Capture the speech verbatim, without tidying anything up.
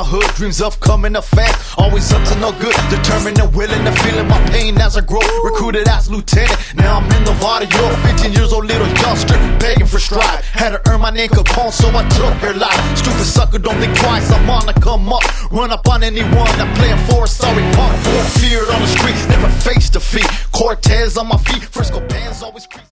hood, dreams of coming up fast, always up to no good, determined and willing to feeling my pain as I grow. Recruited as lieutenant, now I'm in the water. You're a fifteen years old little youngster, begging for strife. Had to earn my name Capone, so I took her life. Stupid sucker, don't think twice, I'm on to come up. Run up on anyone that playing for a sorry punk. Feared on the streets, never faced defeat. Cortez on my feet, Frisco Pans always creep.